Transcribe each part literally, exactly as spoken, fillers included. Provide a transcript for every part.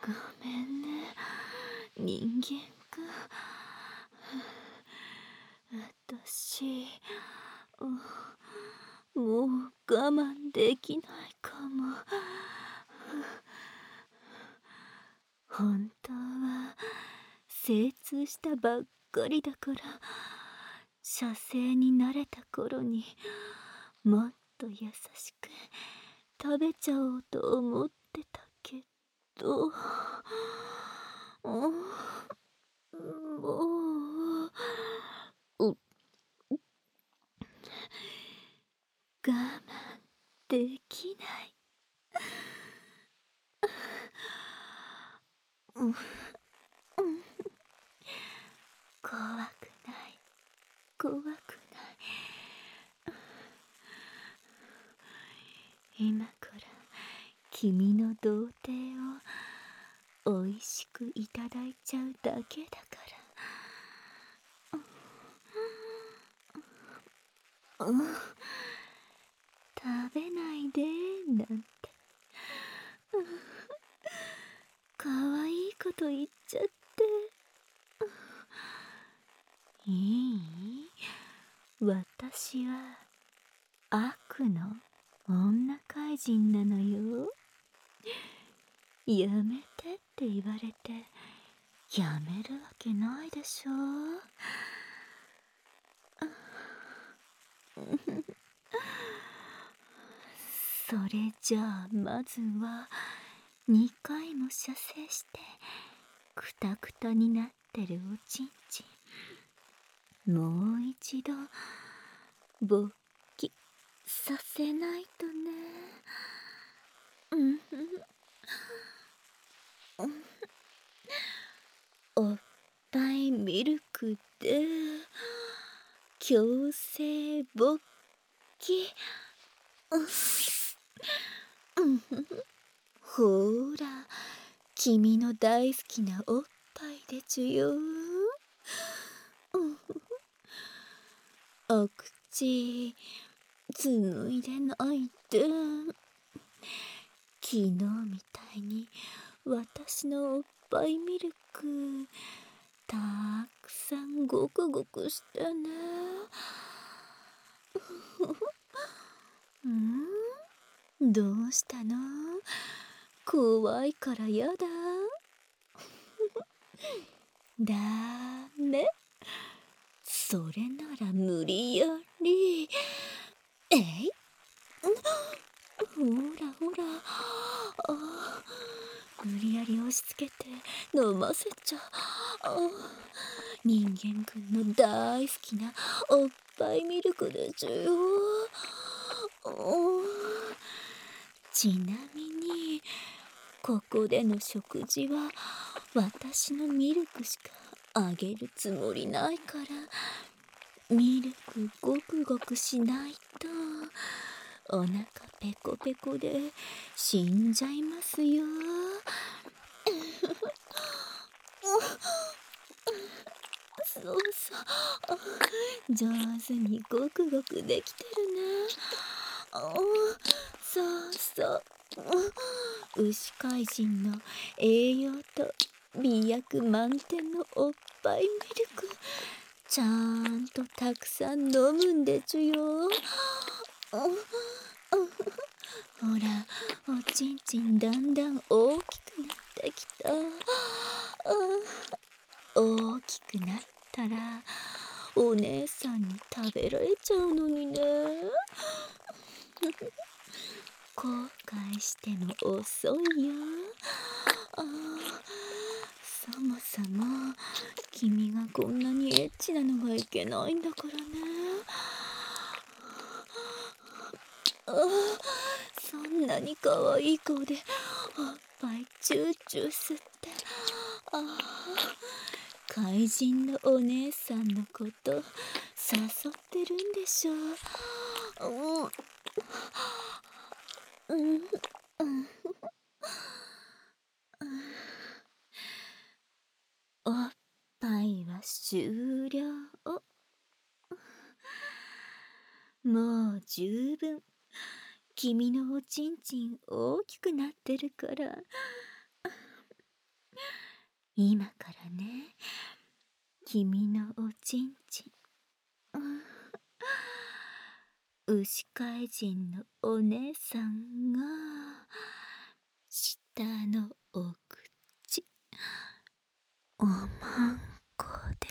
めんね、人間か。私、もう我慢できないかも。本当は精通したばっかりだから、射精に慣れた頃にもっと優しく食べちゃおうと思ってたけど、もうう我慢できない。うん、怖くない、怖くない。今から君の童貞をおいしくいただいちゃうだけだから。うん、食べないでなんて、かわいいこと言っちゃって。いい？私は悪の女怪人なのよ。やめてって言われてやめるわけないでしょ。それじゃあまずはにかいも射精してクタクタになってるおちんちん、もう一度勃起させないとね。うんおっぱいミルクで強制勃起。ほーら、君の大好きなおっぱいでちゅよ。お口紡いでないで。昨日みたいに私のおっぱいミルクたくさんゴクゴクしてね。ん？どうしたの？怖いからやだ。ダメ。それなら無理やり。えい？ほらほら、あ、無理やり押し付けて飲ませちゃあ、人間くんの大好きなおっぱいミルクでちゅよ。ちなみにここでの食事は私のミルクしかあげるつもりないから、ミルクごくごくしないとお腹ペコペコで死んじゃいますよ。そうそう、上手にごくごくできてるね。そうそう、牛怪人の栄養と美薬満点のおっぱいミルクちゃんとたくさん飲むんでちゅよ。ほら、おちんちんだんだん大きくなってきた。大きくなったらお姉さんに食べられちゃうのにね。後悔しても遅いよ。あ、そもそも君がこんなにエッチなのがいけないんだからね。あ、そんなに可愛い顔でおっぱいチューチュー吸って、あ、怪人のお姉さんのこと誘ってるんでしょう。うん、うん、おっぱいは終了。もう十分君のおちんちん大きくなってるから。 今からね、君のおちんちん、牛飼い人のお姉さんが下のお口おまんこで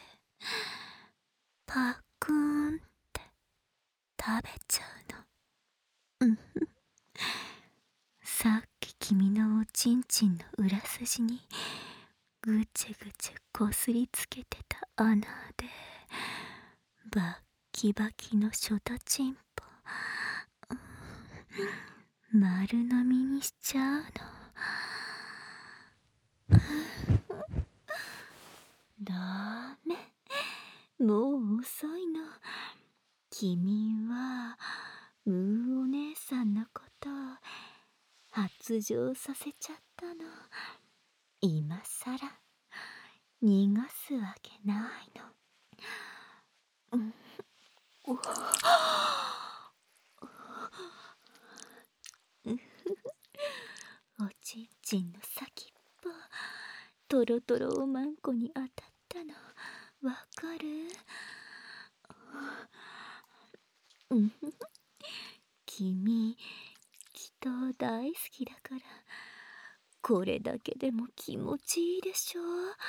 パクーンって食べちゃうの。うん。さっき君のおちんちんの裏筋にぐちぐちこすりつけてた穴でバッキバキのショタチンポ、うん、丸飲みにしちゃうの。ダメ、もう遅いの。君はムーお姉さんのことを発情させちゃったの。今さら逃がすわけないの。うん、おおちんちんの先っぽトロトロおまんこに当たったのわかる？うん、君きっと大好きだからこれだけでも気持ちいいでしょ。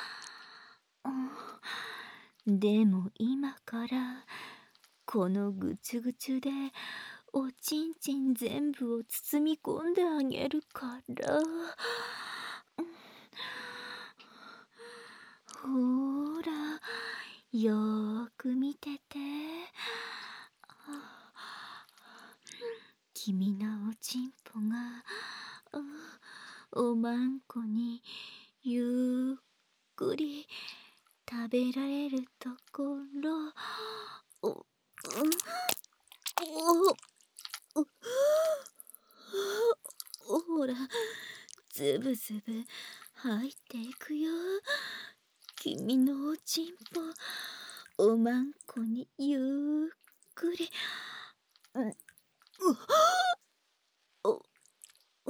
うん、でも今からこのぐちゅぐちゅでおちんちん全部を包み込んであげるから、ほらよーく見てて。君のおちんぽがおまんこにゆっくり食べられるところ、お、お、お、ほらズブズブ入っていくよ。君のおちんぽおまんこにゆっくり、うん、お、お、ほ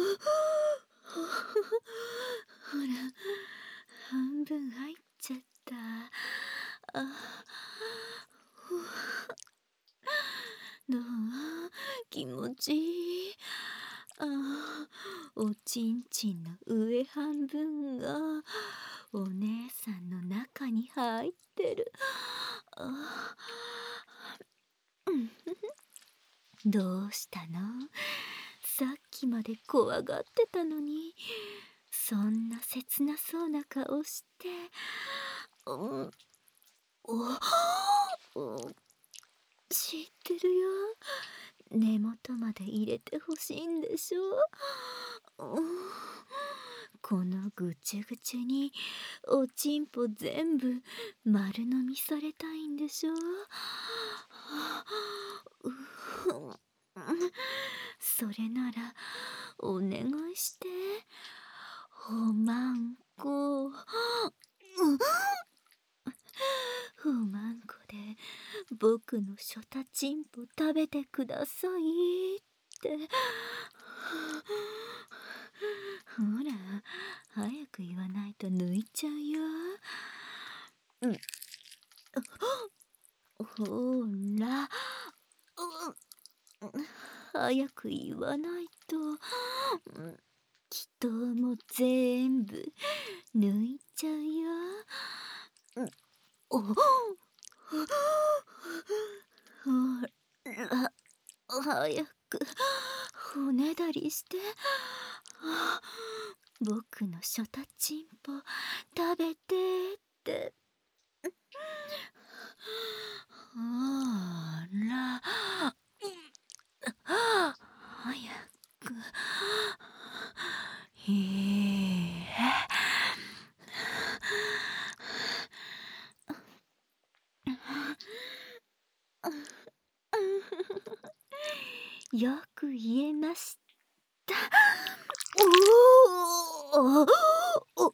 ら半分入っちゃった。あ、どう？気持ちいい？あ、おちんちんの上半分がお姉さんの中に入ってる。あ、どうしたの？さっきまで怖がってたのにそんな切なそうな顔して。うん、お、知ってるよ。根元まで入れてほしいんでしょ。うん、このぐちゅぐちゅにおちんぽ全部丸飲みされたいんでしょ。う、それならお願いして。おまんこ、おまんこで僕のショタチンポ食べてくださいって。ほら早く言わないと抜いちゃうよ。うん、ほら、うん、早く言わないと、うん、きっともう全部抜いちゃうよ。うん、お、ほら早くおねだりして。僕のショタチンポ食べてって。ほら早く。へえ。よく言えました。おお、お、お、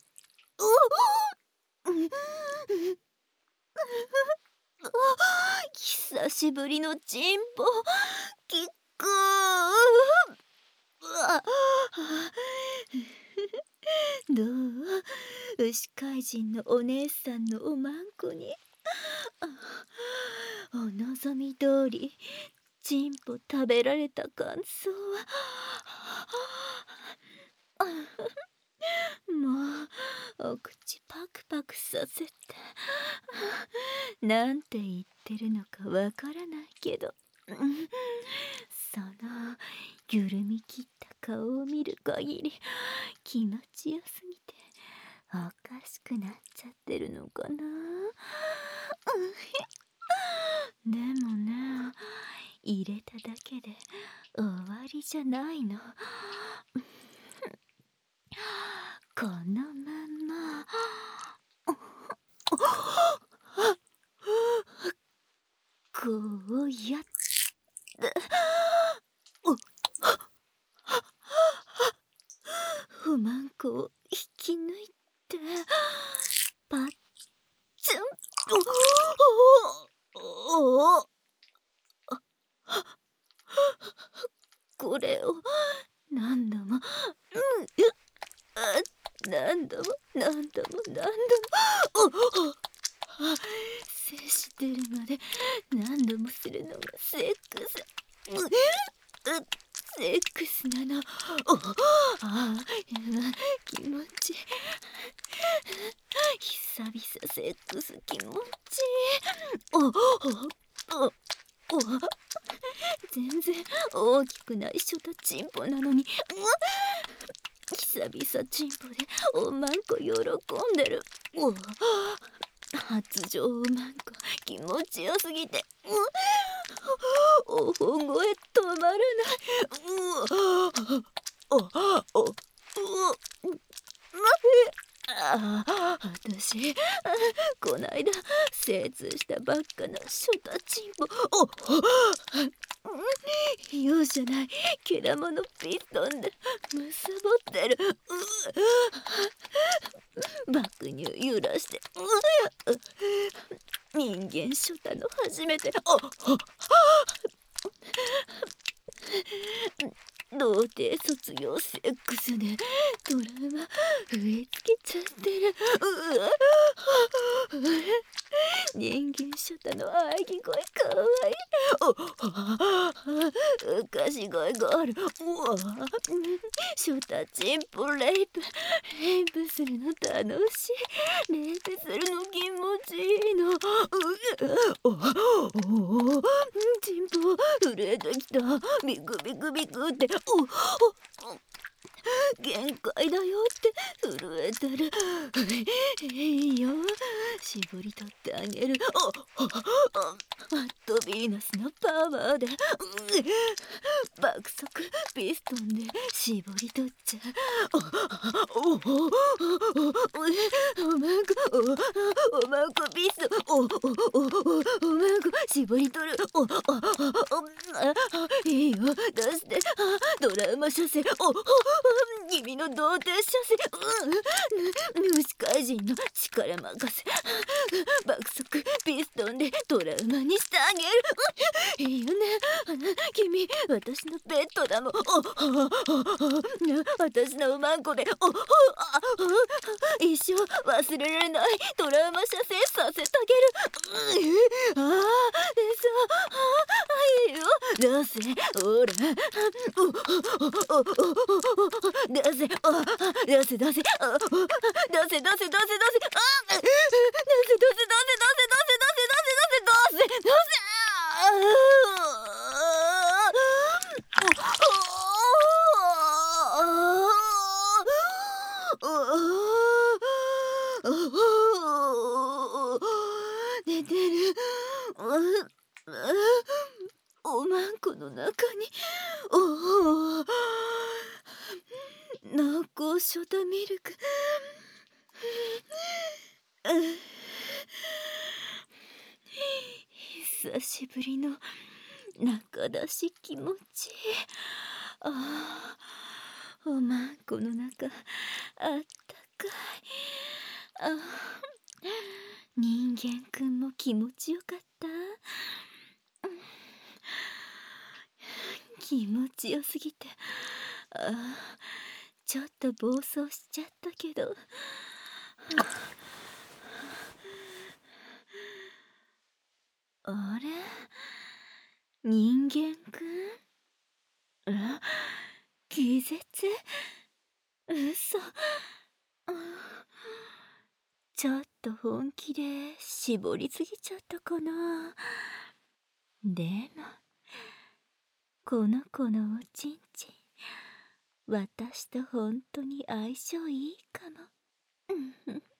久しぶりのチンポキックー。どう？ 虫怪人のお姉さんのおまんこにお望み通りチンポ食べられた感想はもうお口パクパクさせてなんて言ってるのかわからないけどその緩み切った顔を見る限り気持ちよすぎておかしくなっちゃってるのかな。でもね、入れただけで終わりじゃないの。このままこうやっておまんこを引き抜いてパッチンおおこれを何度も何度も何度も何度も精子出るまで何度もするのがセックスセックスなの。おあ気持ちいい。久々セックス気持ちいい。おおおお全然大きくないショタチンポなのに久々チンポでおまんこ喜んでる。お発情おまんこ気持ちよすぎてお大声止まらない。おおおああ私こないだ精通したばっかのショタチンポお容赦ないけだものピストンでむさぼってる。爆乳揺らして人間ショタの初めて童貞卒業セックスでトラウマ植え付けちゃってる。人間ショタの喘ぎ声かわいい。おかし声がある。ショタチンポレイプレイプするの楽しい。レイプするの気持ちいいの。おおチンポ震えてきた。ビクビクビクっておお限界だよって震えてる。いいよ絞り取ってあげる。マットヴィーナスのパワーで爆速ピストンで絞り取っちゃう。おおおまんこおまんこピストンおおおまんこ絞り取る。おいいよ出してドラマ射精お君の童貞射精虫怪人の力任せ爆速ピストンでトラウマにしてあげる。いいよね君私のペットだもん。私のおまんこで一生忘れられないトラウマ射精させてあげる。ああでしょいいよ出せほら出せ出せ出せ出せ出せ出せ出せ出せ出せ出せ出せ出せ出せ出せ寝てる。おまんこの中におお濃厚ショタミルク久しぶりの中出し気持ちいい。ああおまんこの中あったかい。あ人間くんも気持ちよかった。気持ちよすぎてあちょっと暴走しちゃったけどあれ、人間くん？え、気絶？嘘。ちょっと本気で絞りすぎちゃったかな。でもこの子のおちんちん、私と本当に相性いいかも。